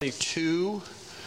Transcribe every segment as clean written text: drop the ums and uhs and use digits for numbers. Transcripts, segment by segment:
22.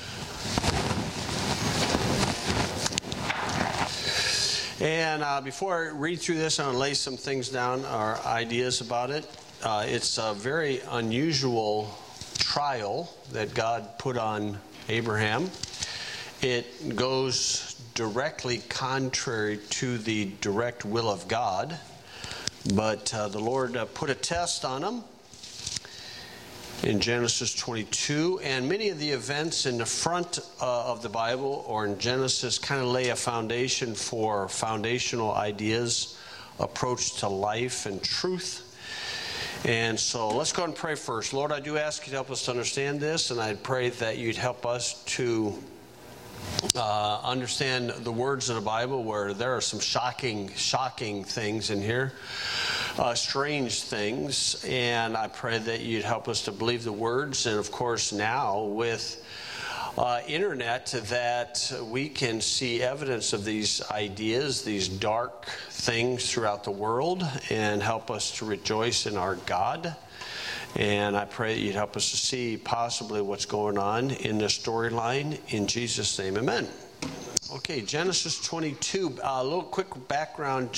And before I read through this, I'm going to lay some things down, our ideas about it. It's a very unusual trial that God put on Abraham. It goes directly contrary to the direct will of God, but the Lord put a test on him in Genesis 22, and many of the events in the front of the Bible or in Genesis kind of lay a foundation for foundational ideas, approach to life and truth. And so let's go and pray first. Lord, I do ask you to help us to understand this, and I pray that you'd help us to understand the words of the Bible where there are some shocking things in here. Strange things, and I pray that you'd help us to believe the words, and of course now with internet that we can see evidence of these ideas, these dark things throughout the world, and help us to rejoice in our God. And I pray that you'd help us to see possibly what's going on in the storyline. In Jesus' name, amen. Okay, Genesis 22, a little quick background.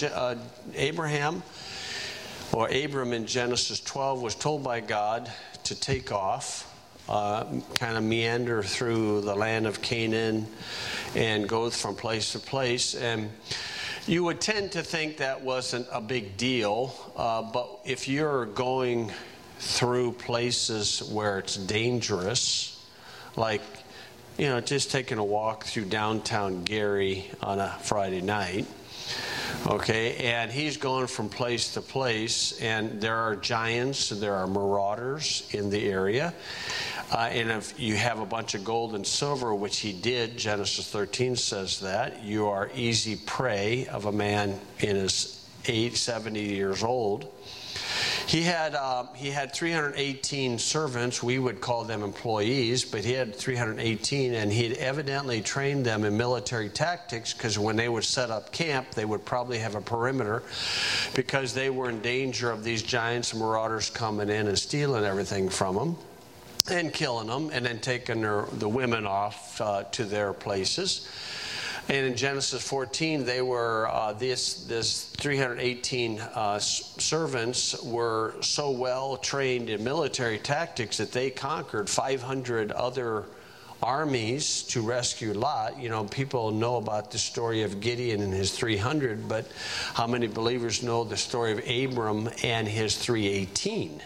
Abram in Genesis 12 was told by God to take off, kind of meander through the land of Canaan and go from place to place. And you would tend to think that wasn't a big deal, but if you're going through places where it's dangerous, like, just taking a walk through downtown Gary on a Friday night, okay, and he's going from place to place, and there are giants, there are marauders in the area, and if you have a bunch of gold and silver, which he did, Genesis 13 says that, you are easy prey of a man in his 70 years old. He had 318 servants. We would call them employees, but he had 318, and he had evidently trained them in military tactics, because when they would set up camp, they would probably have a perimeter, because they were in danger of these giants and marauders coming in and stealing everything from them and killing them, and then taking the women off to their places. And in Genesis 14, they were, this 318 servants were so well trained in military tactics that they conquered 500 other armies to rescue Lot. People know about the story of Gideon and his 300, but how many believers know the story of Abram and his 318?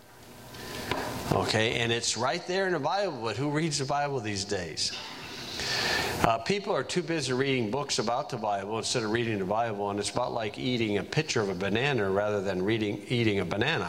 Okay, and it's right there in the Bible, but who reads the Bible these days? People are too busy reading books about the Bible instead of reading the Bible, and it's about like eating a picture of a banana rather than eating a banana.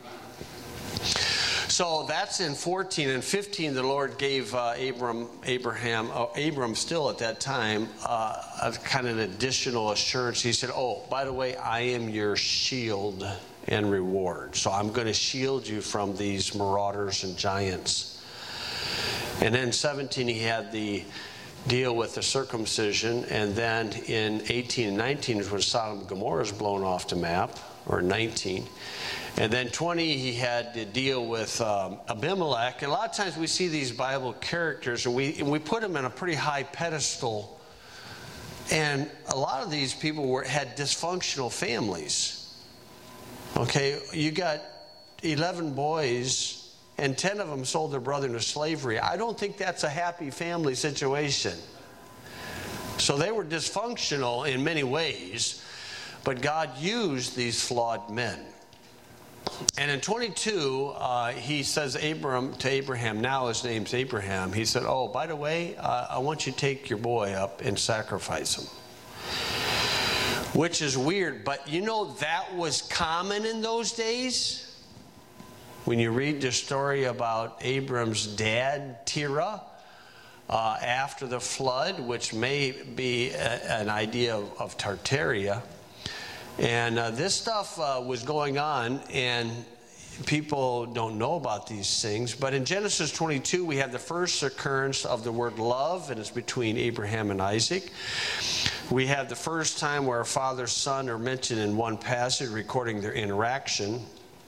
So that's in 14. and 15, the Lord gave Abram still at that time, a kind of an additional assurance. He said, oh, by the way, I am your shield and reward. So I'm going to shield you from these marauders and giants. And then 17, he had the deal with the circumcision, and then in 18 and 19 is when Sodom and Gomorrah is blown off the map, or 19. And then 20, he had to deal with Abimelech. And a lot of times we see these Bible characters, and we put them in a pretty high pedestal. And a lot of these people had dysfunctional families. Okay, you got 11 boys, and 10 of them sold their brother into slavery. I don't think that's a happy family situation. So they were dysfunctional in many ways, but God used these flawed men. And in 22, he says to Abraham, now his name's Abraham, he said, oh, by the way, I want you to take your boy up and sacrifice him. Which is weird, but that was common in those days. When you read the story about Abram's dad, Terah, after the flood, which may be an idea of Tartaria, and this stuff was going on, and people don't know about these things. But in Genesis 22, we have the first occurrence of the word love, and it's between Abraham and Isaac. We have the first time where a father and son are mentioned in one passage, recording their interaction.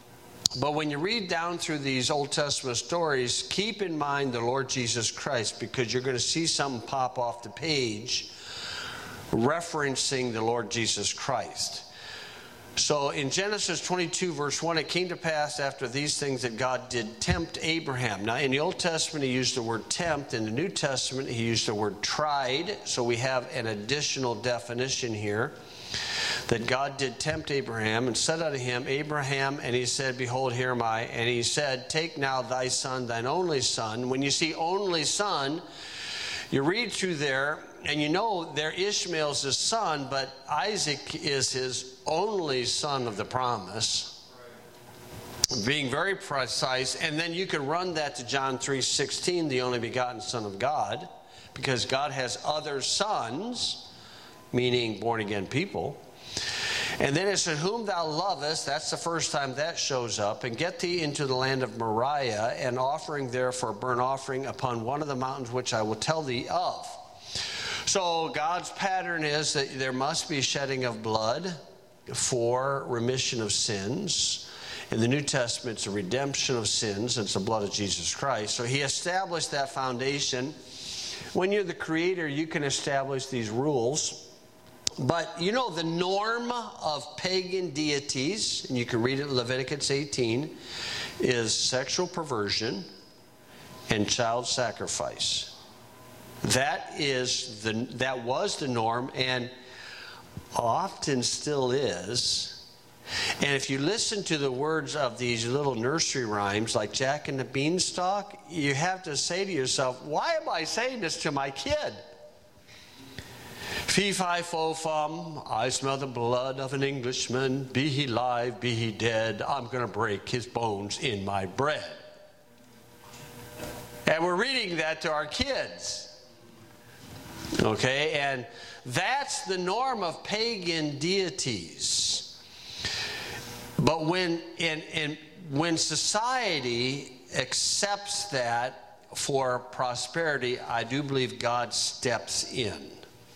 But when you read down through these Old Testament stories, keep in mind the Lord Jesus Christ, because you're going to see something pop off the page referencing the Lord Jesus Christ. So in Genesis 22, verse 1, it came to pass after these things that God did tempt Abraham. Now, in the Old Testament, he used the word tempt. In the New Testament, he used the word tried. So we have an additional definition here, that God did tempt Abraham, and said unto him, Abraham, and he said, Behold, here am I. And he said, Take now thy son, thine only son. When you see only son, you read through there, and you know there Ishmael's his son, but Isaac is his only son of the promise. Being very precise. And then you can run that to John 3:16, the only begotten Son of God, because God has other sons, meaning born-again people. And then it said, Whom thou lovest, that's the first time that shows up, and get thee into the land of Moriah, and offering there for a burnt offering upon one of the mountains which I will tell thee of. So God's pattern is that there must be shedding of blood for remission of sins. In the New Testament, it's a redemption of sins. It's the blood of Jesus Christ. So he established that foundation. When you're the creator, you can establish these rules. But you know the norm of pagan deities, and you can read it in Leviticus 18, is sexual perversion and child sacrifice. That was the norm, and often still is. And if you listen to the words of these little nursery rhymes like Jack and the Beanstalk, you have to say to yourself, why am I saying this to my kid? Fee, fi, fo, fum, I smell the blood of an Englishman. Be he live, be he dead, I'm going to break his bones in my bread. And we're reading that to our kids. Okay, and that's the norm of pagan deities. But when society accepts that for prosperity, I do believe God steps in.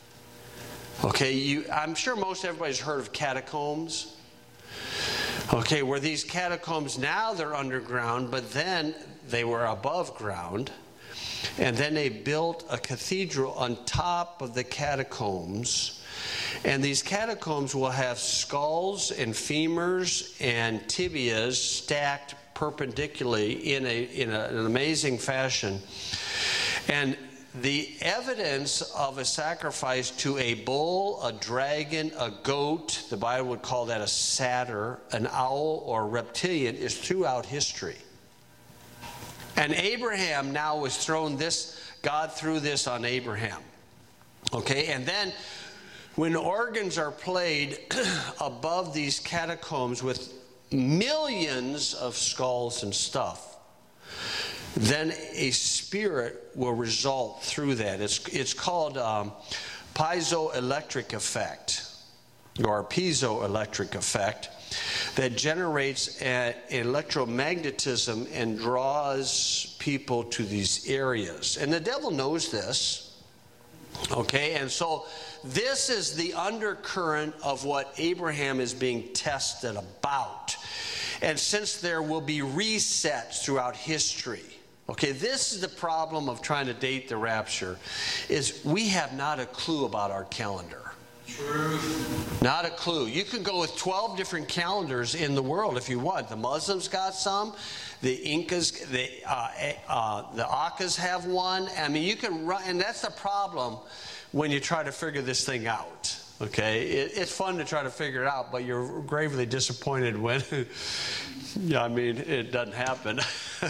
Okay, I'm sure most everybody's heard of catacombs. Okay, where these catacombs, now they're underground, but then they were above ground. And then they built a cathedral on top of the catacombs. And these catacombs will have skulls and femurs and tibias stacked perpendicularly in an amazing fashion. And the evidence of a sacrifice to a bull, a dragon, a goat, the Bible would call that a satyr, an owl, or a reptilian, is throughout history. And Abraham now was God threw this on Abraham. Okay, and then when organs are played above these catacombs with millions of skulls and stuff, then a spirit will result through that. It's called piezoelectric effect, or piezoelectric effect, that generates electromagnetism and draws people to these areas. And the devil knows this. Okay, and so this is the undercurrent of what Abraham is being tested about. And since there will be resets throughout history, okay, this is the problem of trying to date the rapture, is we have not a clue about our calendar. True. Not a clue. You can go with 12 different calendars in the world if you want. The Muslims got some. The Incas, the Aucas have one. I mean, you can run, and that's the problem when you try to figure this thing out. Okay, it's fun to try to figure it out, but you're gravely disappointed when, yeah, I mean, it doesn't happen.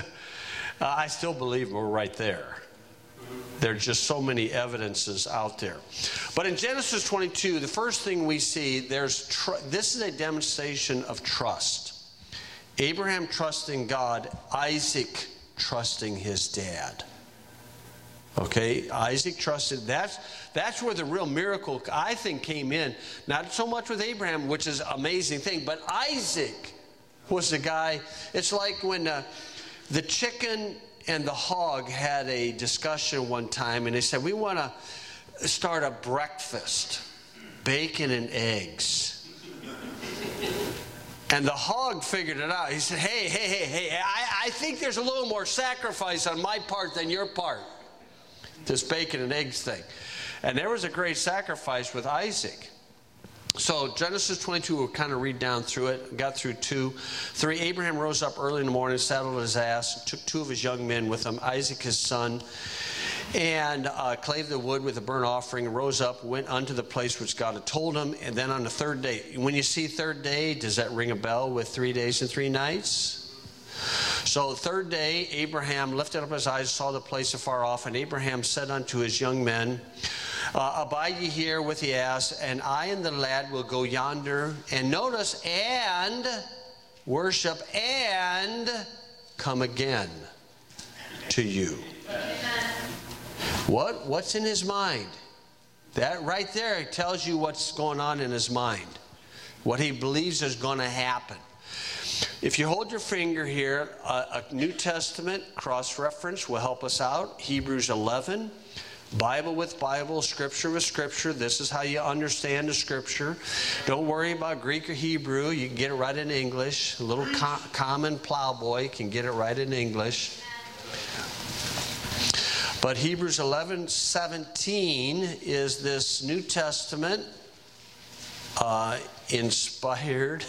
I still believe we're right there. There's just so many evidences out there. But in Genesis 22, the first thing we see, this is a demonstration of trust. Abraham trusting God, Isaac trusting his dad. Okay, Isaac trusted. That's where the real miracle, I think, came in. Not so much with Abraham, which is an amazing thing, but Isaac was the guy. It's like when the chicken and the hog had a discussion one time, and they said, we want to start a breakfast, bacon and eggs. And the hog figured it out. He said, hey, I think there's a little more sacrifice on my part than your part. This bacon and eggs thing. And there was a great sacrifice with Isaac. So Genesis 22, we'll kind of read down through it. Got through 2. 3, Abraham rose up early in the morning, saddled his ass, took 2 of his young men with him, Isaac his son, and clave the wood with a burnt offering, rose up, went unto the place which God had told him. And then on the 3rd day, when you see 3rd day, does that ring a bell with 3 days and 3 nights? So 3rd day, Abraham lifted up his eyes, saw the place afar off, and Abraham said unto his young men, abide ye here with the ass, and I and the lad will go yonder, and notice, and worship, and come again to you. What's in his mind? That right there tells you what's going on in his mind. What he believes is going to happen. If you hold your finger here, a New Testament cross-reference will help us out. Hebrews 11. Bible with Bible, Scripture with Scripture. This is how you understand the Scripture. Don't worry about Greek or Hebrew. You can get it right in English. A little common plowboy can get it right in English. But Hebrews 11:17 is this New Testament inspired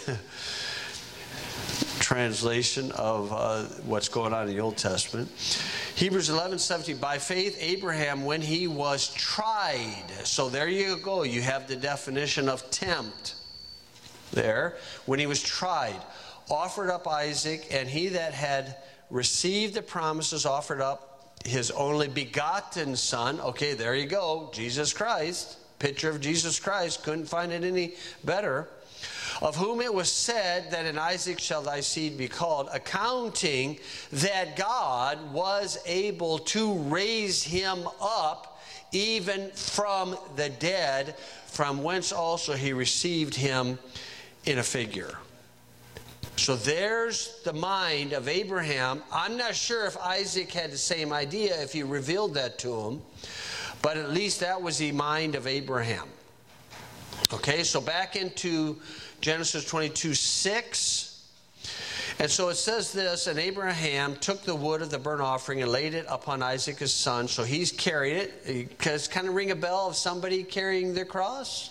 translation of what's going on in the Old Testament. Hebrews 11:17, by faith Abraham, when he was tried. So there you go. You have the definition of tempt there. When he was tried, offered up Isaac, and he that had received the promises offered up his only begotten son. Okay, there you go. Jesus Christ. Picture of Jesus Christ. Couldn't find it any better. Of whom it was said that in Isaac shall thy seed be called, accounting that God was able to raise him up even from the dead, from whence also he received him in a figure. So there's the mind of Abraham. I'm not sure if Isaac had the same idea, if he revealed that to him, but at least that was the mind of Abraham. Okay, so back into Genesis 22:6. And so it says this, and Abraham took the wood of the burnt offering and laid it upon Isaac his son. So he's carried it. Does it kind of ring a bell of somebody carrying their cross?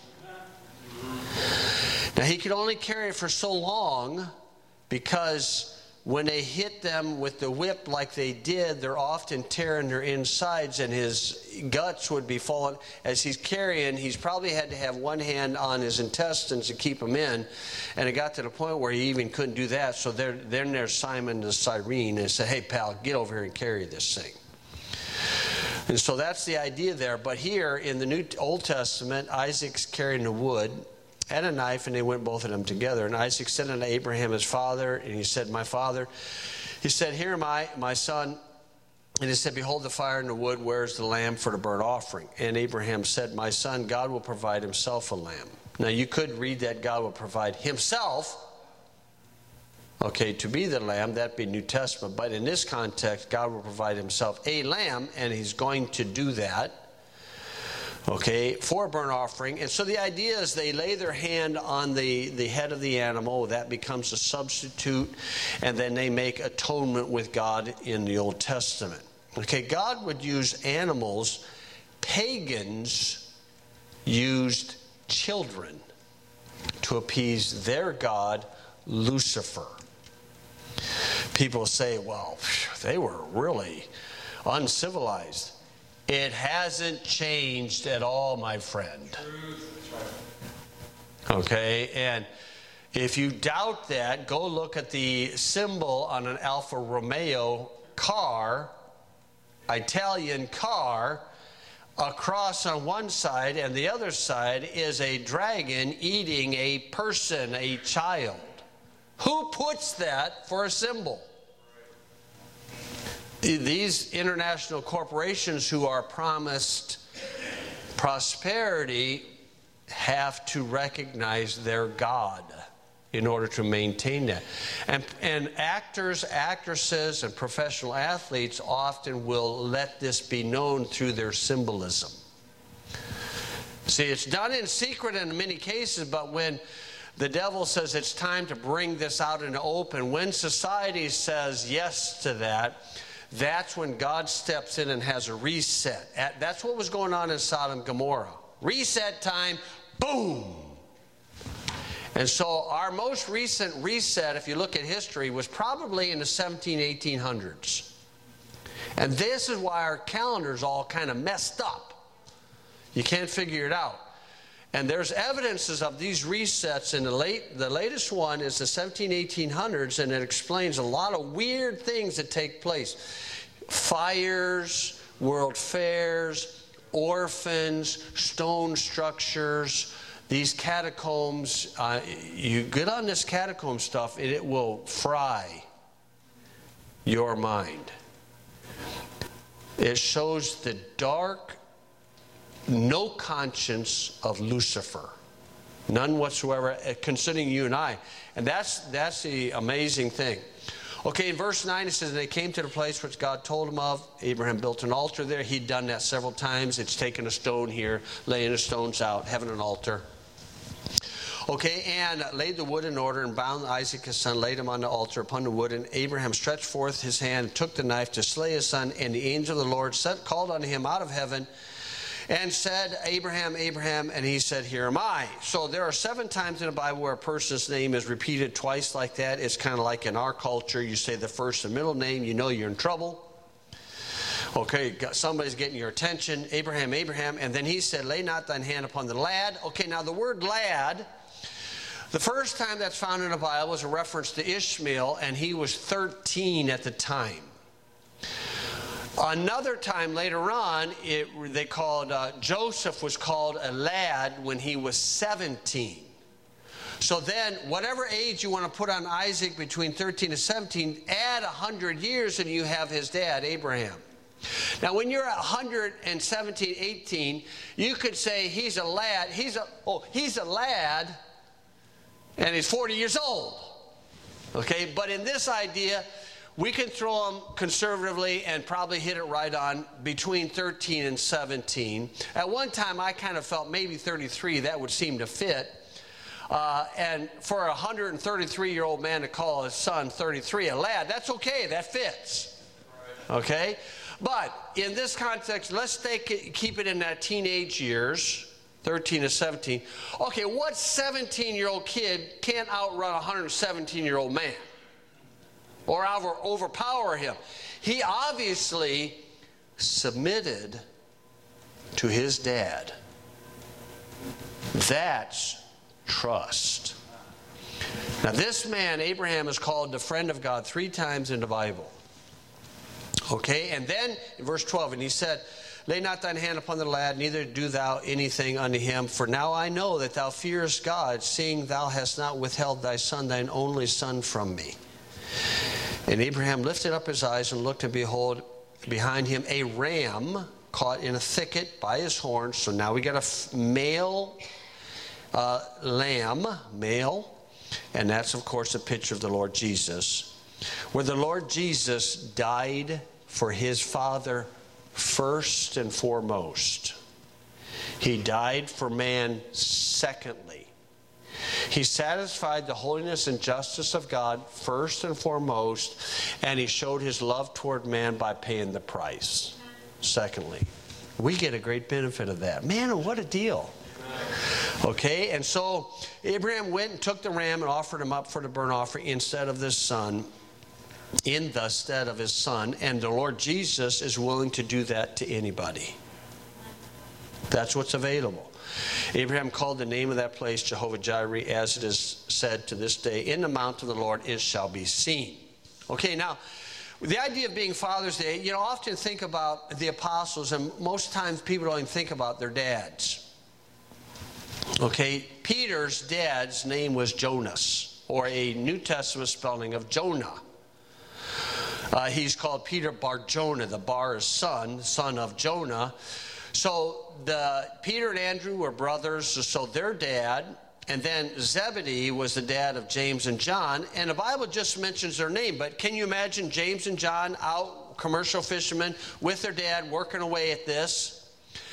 Now he could only carry it for so long, because when they hit them with the whip like they did, they're often tearing their insides, and his guts would be falling. As he's carrying, he's probably had to have one hand on his intestines to keep them in, and it got to the point where he even couldn't do that. So then there's Simon the Cyrene, and said, hey pal, get over here and carry this thing. And so that's the idea there. But here in the Old Testament, Isaac's carrying the wood and a knife, and they went both of them together. And Isaac said unto Abraham his father, and he said, my father. He said, here am I, my son. And he said, behold the fire and the wood, where's the lamb for the burnt offering? And Abraham said, my son, God will provide himself a lamb. Now you could read that God will provide himself, okay, to be the lamb. That'd be New Testament. But in this context, God will provide himself a lamb, and he's going to do that. Okay, for a burnt offering. And so the idea is they lay their hand on the head of the animal. That becomes a substitute. And then they make atonement with God in the Old Testament. Okay, God would use animals. Pagans used children to appease their god, Lucifer. People say, well, they were really uncivilized. It hasn't changed at all, my friend. Okay, and if you doubt that, go look at the symbol on an Alfa Romeo car, Italian car. A cross on one side, and the other side is a dragon eating a person, a child. Who puts that for a symbol? These international corporations who are promised prosperity have to recognize their God in order to maintain that. And actors, actresses, and professional athletes often will let this be known through their symbolism. See, it's done in secret in many cases, but when the devil says it's time to bring this out in the open. When society says yes to that, that's when God steps in and has a reset. That's what was going on in Sodom and Gomorrah. Reset time, boom. And so our most recent reset, if you look at history, was probably in the 1800s. And this is why our calendar's all kind of messed up. You can't figure it out. And there's evidences of these resets. In the latest one is the 1800s, and it explains a lot of weird things that take place. Fires, world fairs, orphans, stone structures, these catacombs. You get on this catacomb stuff, and it will fry your mind. It shows the dark, no conscience of Lucifer. None whatsoever, concerning you and I. And that's the amazing thing. Okay, in verse 9 it says, they came to the place which God told him of. Abraham built an altar there. He'd done that several times. It's taken a stone here, laying the stones out, having an altar. Okay, and laid the wood in order, and bound Isaac his son, laid him on the altar upon the wood. And Abraham stretched forth his hand, and took the knife to slay his son. And the angel of the Lord called unto him out of heaven, and said, Abraham, Abraham, and he said, here am I. So there are 7 times in the Bible where a person's name is repeated twice like that. It's kind of like in our culture, you say the first and middle name, you know you're in trouble. Okay, somebody's getting your attention. Abraham, Abraham, and then he said, lay not thine hand upon the lad. Okay, now the word lad, the first time that's found in the Bible is a reference to Ishmael, and he was 13 at the time. Another time later on, they called Joseph was called a lad when he was 17. So then, whatever age you want to put on Isaac between 13 and 17, add 100 years and you have his dad, Abraham. Now, when you're 117, 18, you could say he's a lad. He's a lad, and he's 40 years old. Okay, but in this idea, we can throw them conservatively and probably hit it right on between 13 and 17. At one time, I kind of felt maybe 33, that would seem to fit. And for a 133-year-old man to call his son 33 a lad, that's okay, that fits. Okay? But in this context, let's keep it in that teenage years, 13 to 17. Okay, what 17-year-old kid can't outrun a 117-year-old man? Or overpower him? He obviously submitted to his dad. That's trust. Now this man, Abraham, is called the friend of God 3 times in the Bible. Okay, and then in verse 12, and he said, lay not thine hand upon the lad, neither do thou anything unto him. For now I know that thou fearest God, seeing thou hast not withheld thy son, thine only son, from me. And Abraham lifted up his eyes and looked, and behold, behind him a ram caught in a thicket by his horns. So now we got a male lamb, male, and that's of course a picture of the Lord Jesus, where the Lord Jesus died for his Father first and foremost. He died for man secondly. He satisfied the holiness and justice of God first and foremost, and he showed his love toward man by paying the price secondly. We get a great benefit of that. Man, what a deal. Okay, and so Abraham went and took the ram and offered him up for the burnt offering instead of his son, in the stead of his son, and the Lord Jesus is willing to do that to anybody. That's what's available. Abraham called the name of that place Jehovah Jireh, as it is said to this day, in the mount of the Lord it shall be seen. Okay, now, the idea of being Father's Day, you know, often think about the apostles, and most times people don't even think about their dads. Okay, Peter's dad's name was Jonas, or a New Testament spelling of Jonah. He's called Peter Bar Jonah. The Bar is son of Jonah. So Peter and Andrew were brothers, so their dad, and then Zebedee was the dad of James and John, and the Bible just mentions their name, but can you imagine James and John out, commercial fishermen, with their dad, working away at this?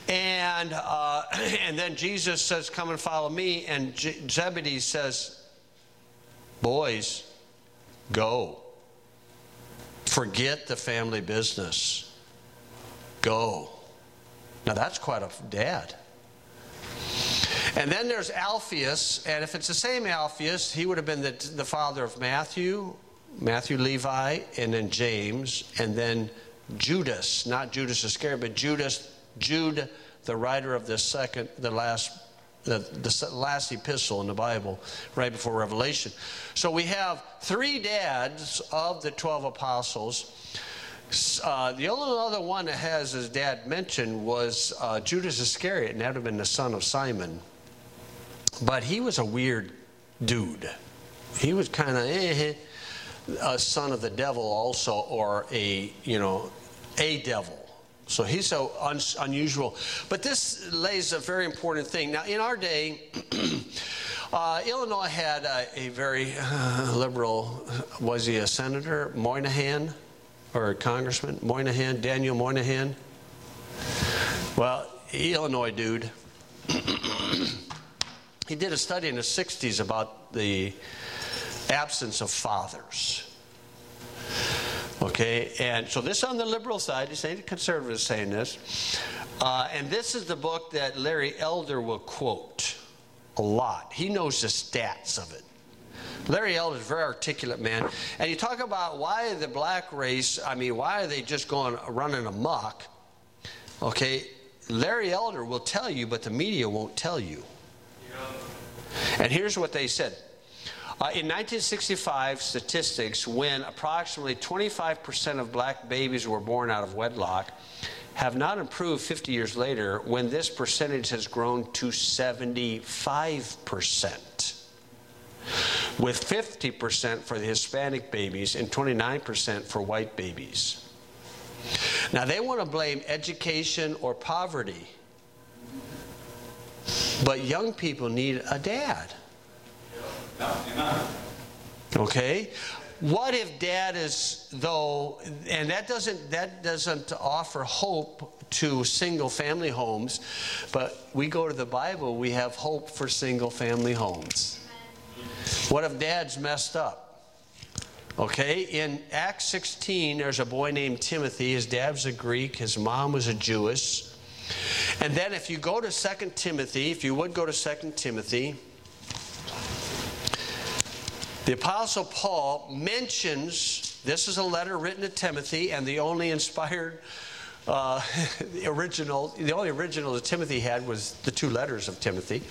And then Jesus says, come and follow me. And Zebedee says, boys, go. Forget the family business. Go. Now that's quite a dad. And then there's Alphaeus, and if it's the same Alphaeus, he would have been the father of Matthew, Levi, and then James, and then Judas, not Judas Iscariot, but Jude, the writer of the last epistle in the Bible, right before Revelation. So we have 3 dads of the 12 apostles. The only other one that has his dad mentioned was Judas Iscariot, and that would have been the son of Simon. But he was a weird dude. He was kind of a son of the devil also, or a devil. So he's so unusual. But this lays a very important thing. Now, in our day, Illinois had a very liberal, was he a senator? Moynihan? Or a congressman? Moynihan? Daniel Moynihan? Well, Illinois dude. He did a study in the 60s about the absence of fathers. Okay, and so this on the liberal side, he's saying the conservatives saying this. And this is the book that Larry Elder will quote a lot. He knows the stats of it. Larry Elder is a very articulate man. And you talk about why the black race, why are they just running amok? Okay, Larry Elder will tell you, but the media won't tell you. And here's what they said. In 1965 statistics, when approximately 25% of black babies were born out of wedlock, have not improved 50 years later, when this percentage has grown to 75%, with 50% for the Hispanic babies and 29% for white babies. Now, they want to blame education or poverty, but young people need a dad. Okay? What if dad is, though, and that doesn't offer hope to single family homes, but we go to the Bible, we have hope for single family homes. What if dad's messed up? Okay, in Acts 16, there's a boy named Timothy. His dad was a Greek, his mom was a Jewess. And then if you go to 2 Timothy, if you would go to 2 Timothy, the Apostle Paul mentions, this is a letter written to Timothy, and the only inspired, the only original that Timothy had was the 2 letters of Timothy.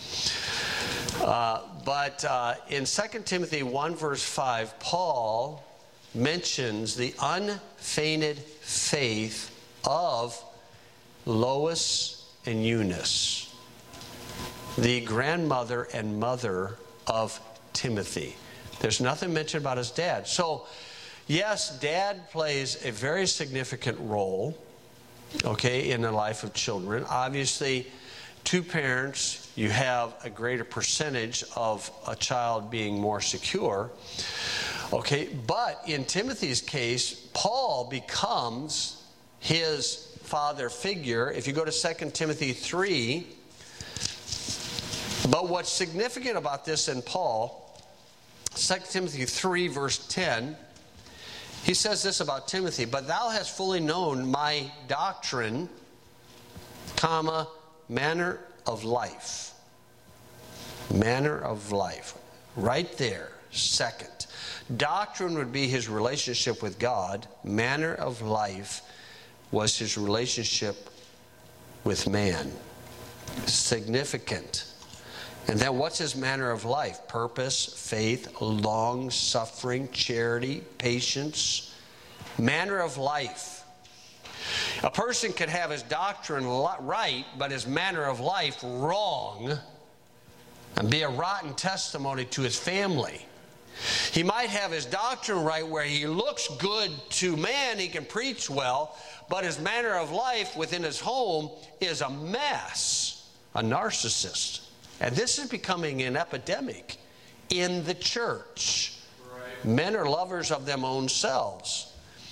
But in 2 Timothy 1 verse 5, Paul mentions the unfeigned faith of Lois and Eunice, the grandmother and mother of Timothy. There's nothing mentioned about his dad. So, yes, dad plays a very significant role, okay, in the life of children. Obviously, 2 parents, you have a greater percentage of a child being more secure. Okay, but in Timothy's case, Paul becomes his father figure. If you go to 2 Timothy 3, but what's significant about this in Paul, 2 Timothy 3 verse 10, he says this about Timothy, but thou hast fully known my doctrine, manner of life. Manner of life. Right there, second. Doctrine would be his relationship with God. Manner of life was his relationship with man. Significant. And then what's his manner of life? Purpose, faith, long-suffering, charity, patience. Manner of life. A person could have his doctrine right, but his manner of life wrong, and be a rotten testimony to his family. He might have his doctrine right where he looks good to man, he can preach well, but his manner of life within his home is a mess, a narcissist. And this is becoming an epidemic in the church. Right. Men are lovers of their own selves.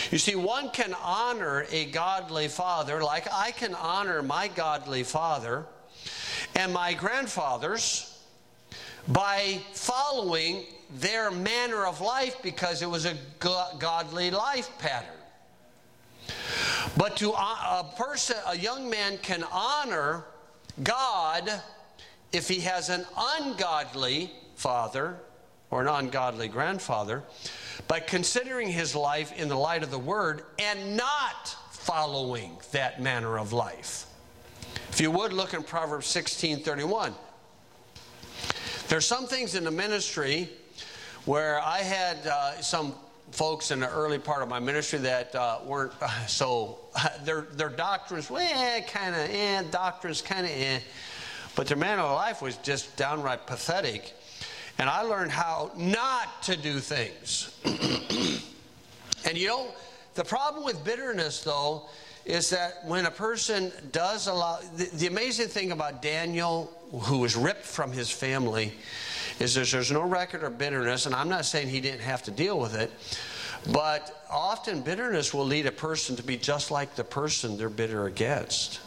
You see, one can honor a godly father like I can honor my godly father and my grandfathers by following their manner of life because it was a godly life pattern. But to a young man can honor God if he has an ungodly father or an ungodly grandfather by considering his life in the light of the Word and not following that manner of life. If you would, look in Proverbs 16:31. There's some things in the ministry where I had some folks in the early part of my ministry that weren't so, their doctrines, doctrines kind of but their manner of life was just downright pathetic. And I learned how not to do things. And you know, the problem with bitterness, though, is that when a person does allow, the amazing thing about Daniel, who was ripped from his family, is there's no record of bitterness, and I'm not saying he didn't have to deal with it, but often bitterness will lead a person to be just like the person they're bitter against.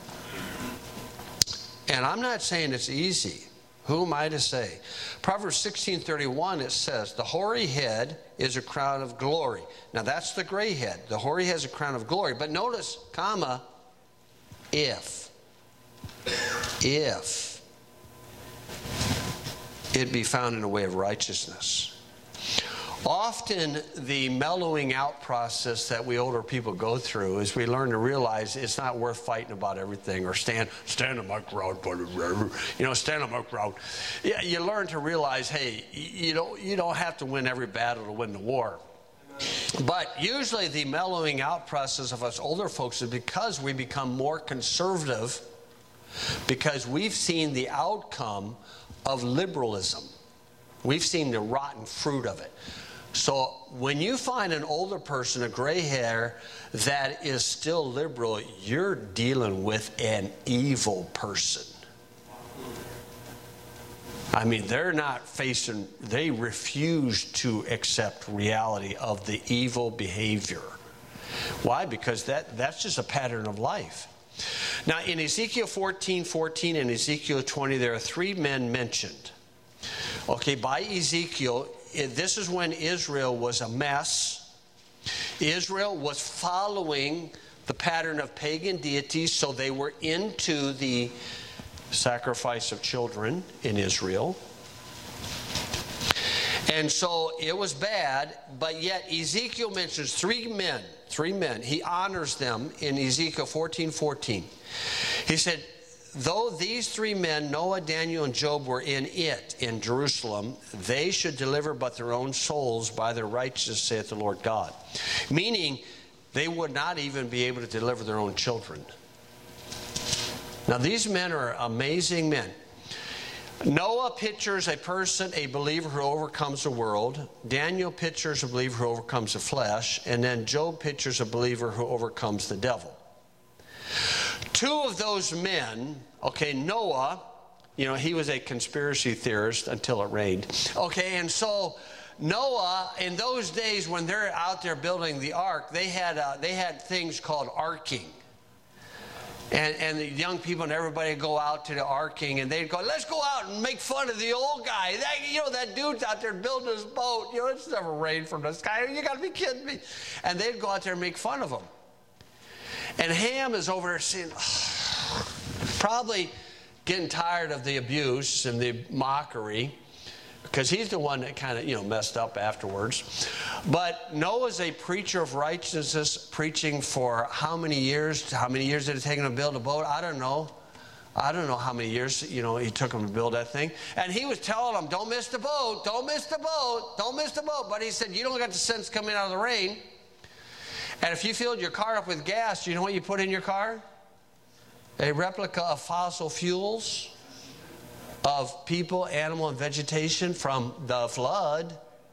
And I'm not saying it's easy. Who am I to say? Proverbs 16:31, it says, the hoary head is a crown of glory. Now that's the gray head. The hoary head is a crown of glory. But notice, comma, if it be found in a way of righteousness. Often the mellowing out process that we older people go through is we learn to realize it's not worth fighting about everything or stand on my ground, stand on my ground. Yeah, you learn to realize, hey, you don't have to win every battle to win the war. But usually the mellowing out process of us older folks is because we become more conservative because we've seen the outcome of liberalism. We've seen the rotten fruit of it. So when you find an older person, a gray hair, that is still liberal, you're dealing with an evil person. I mean, they refuse to accept reality of the evil behavior. Why? Because that's just a pattern of life. Now, in Ezekiel 14:14 and Ezekiel 20, there are three men mentioned. Okay, by Ezekiel, this is when Israel was a mess. Israel was following the pattern of pagan deities, so they were into the sacrifice of children in Israel. And so it was bad, but yet Ezekiel mentions three men. He honors them in Ezekiel 14:14. He said, though these three men, Noah, Daniel, and Job, were in Jerusalem, they should deliver but their own souls by their righteousness, saith the Lord God. Meaning, they would not even be able to deliver their own children. Now, these men are amazing men. Noah pictures a person, a believer who overcomes the world. Daniel pictures a believer who overcomes the flesh. And then Job pictures a believer who overcomes the devil. Two of those men, okay, Noah, he was a conspiracy theorist until it rained. Okay, and so Noah, in those days when they're out there building the ark, they had things called arking. And the young people and everybody would go out to the arking, and they'd go, let's go out and make fun of the old guy. That dude's out there building his boat. It's never rained from the sky. You got to be kidding me. And they'd go out there and make fun of him. And Ham is over there saying, probably getting tired of the abuse and the mockery, because he's the one that kind of, messed up afterwards. But Noah's a preacher of righteousness, preaching for how many years? How many years did it take him to build a boat? I don't know how many years, he took him to build that thing. And he was telling them, don't miss the boat, don't miss the boat, don't miss the boat. But he said, you don't got the sense coming out of the rain. And if you filled your car up with gas, you know what you put in your car? A replica of fossil fuels, of people, animal, and vegetation from the flood.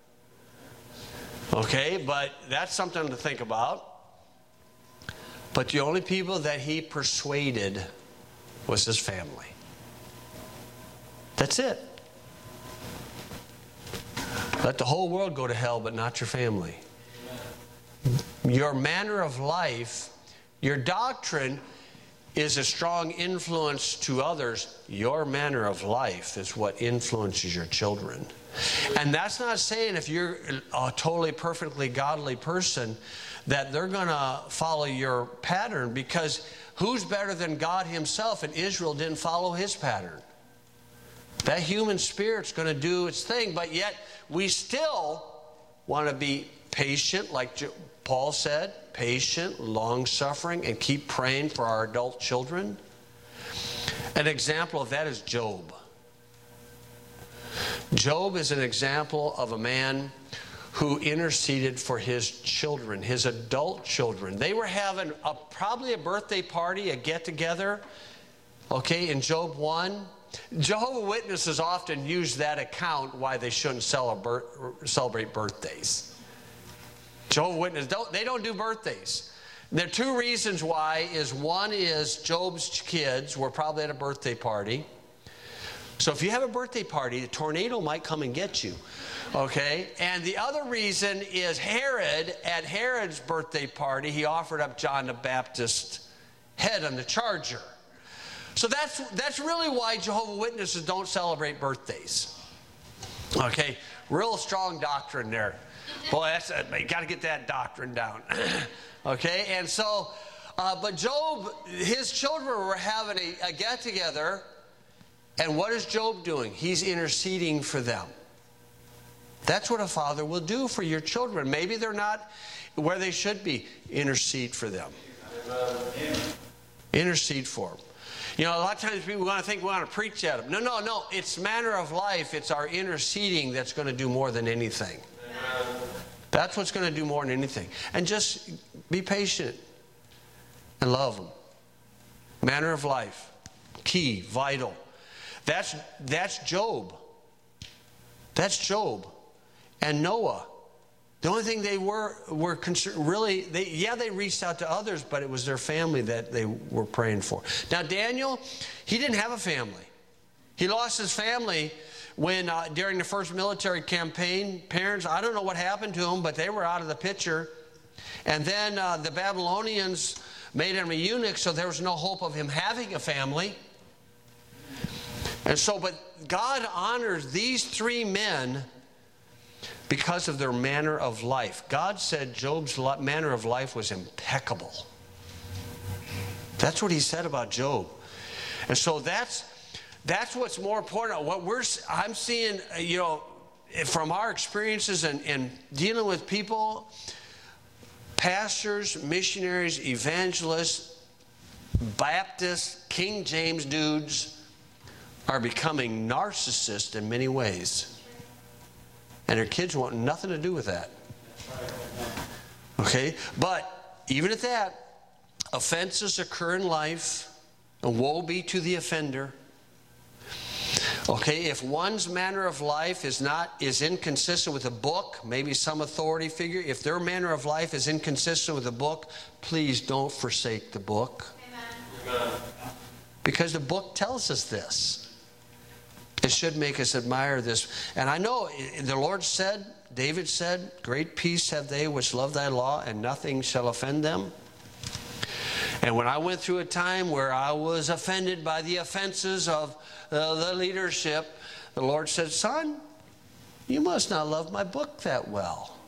Okay, but that's something to think about. But the only people that he persuaded was his family. That's it. Let the whole world go to hell, but not your family. your manner of life, your doctrine is a strong influence to others. Your manner of life is what influences your children. And that's not saying if you're a totally perfectly godly person that they're going to follow your pattern, because who's better than God himself? And Israel didn't follow his pattern. That human spirit's going to do its thing, but yet we still want to be patient, like Paul said, patient, long-suffering, and keep praying for our adult children. An example of that is Job. Job is an example of a man who interceded for his children, his adult children. They were having probably a birthday party, a get-together, okay, in Job 1. Jehovah's Witnesses often use that account why they shouldn't celebrate birthdays. Jehovah's Witnesses, they don't do birthdays. There are two reasons why. One is Job's kids were probably at a birthday party. So if you have a birthday party, a tornado might come and get you. Okay? And the other reason is Herod, at Herod's birthday party, he offered up John the Baptist's head on the charger. So that's really why Jehovah's Witnesses don't celebrate birthdays. Okay? Real strong doctrine there. Boy, you got to get that doctrine down. Okay? And so, but Job, his children were having a get-together. And what is Job doing? He's interceding for them. That's what a father will do for your children. Maybe they're not where they should be. Intercede for them. Intercede for them. You know, a lot of times people want to think we want to preach at them. No. It's manner of life. It's our interceding that's going to do more than anything. That's what's going to do more than anything. And just be patient and love them. Manner of life. Key, vital. That's Job. That's Job. And Noah. The only thing they were concerned, really, they reached out to others, but it was their family that they were praying for. Now, Daniel, he didn't have a family. He lost his family when during the first military campaign. Parents, I don't know what happened to them, but they were out of the picture. And then the Babylonians made him a eunuch, so there was no hope of him having a family. And so, but God honors these three men because of their manner of life. God said Job's manner of life was impeccable. That's what he said about Job. And so that's what's more important. I'm seeing, you know, from our experiences and dealing with people, pastors, missionaries, evangelists, Baptists, King James dudes, are becoming narcissists in many ways. And their kids want nothing to do with that. Okay? But even at that, offenses occur in life, and woe be to the offender. Okay, if one's manner of life is inconsistent with a book, maybe some authority figure, if their manner of life is inconsistent with a book, please don't forsake the book. Amen. Because the book tells us this. It should make us admire this. And I know the Lord said, David said, great peace have they which love thy law, and nothing shall offend them. And when I went through a time where I was offended by the offenses of the leadership, the Lord said, son, you must not love my book that well.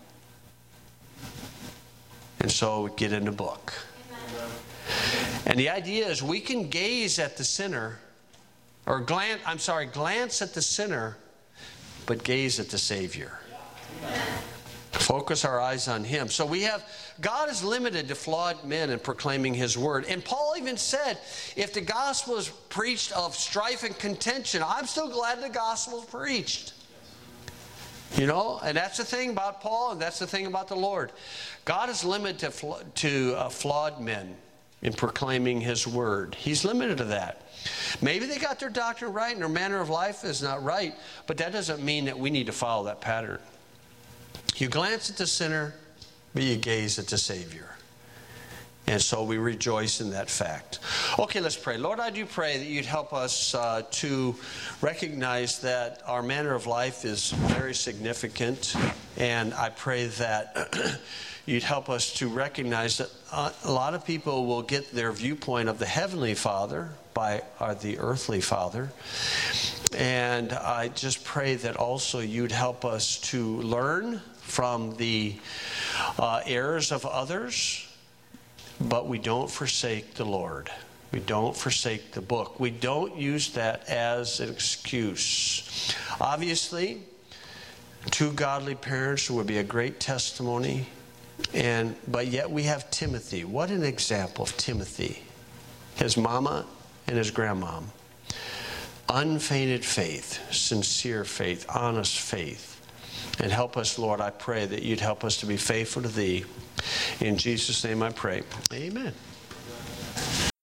And so we get in the book. Amen. And the idea is we can gaze at the sinner, or glance at the sinner, but gaze at the Savior. Amen. Focus our eyes on Him. So God is limited to flawed men in proclaiming His word. And Paul even said, if the gospel is preached of strife and contention, I'm still glad the gospel is preached. You know, and that's the thing about Paul, and that's the thing about the Lord. God is limited to flawed men in proclaiming His word. He's limited to that. Maybe they got their doctrine right and their manner of life is not right, but that doesn't mean that we need to follow that pattern. You glance at the sinner, but you gaze at the Savior. And so we rejoice in that fact. Okay, let's pray. Lord, I do pray that you'd help us to recognize that our manner of life is very significant. And I pray that you'd help us to recognize that a lot of people will get their viewpoint of the Heavenly Father by the earthly Father. And I just pray that also you'd help us to learn from the errors of others, but we don't forsake the Lord. We don't forsake the book. We don't use that as an excuse. Obviously, two godly parents would be a great testimony, but yet we have Timothy. What an example of Timothy. His mama and his grandmom. Unfeigned faith, sincere faith, honest faith. And help us, Lord, I pray that you'd help us to be faithful to thee. In Jesus' name I pray. Amen.